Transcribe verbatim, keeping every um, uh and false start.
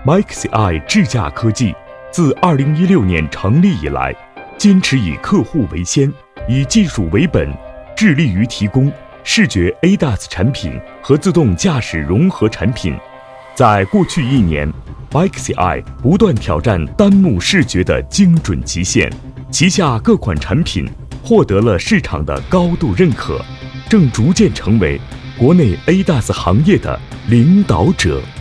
，MixEye 智驾科技自二零一六年成立以来，坚持以客户为先，以技术为本，致力于提供视觉 A D A S 产品和自动驾驶融合产品。在过去一年， MixEye 不断挑战单目视觉的精准极限，旗下各款产品获得了市场的高度认可，正逐渐成为国内 A D A S 行业的领导者。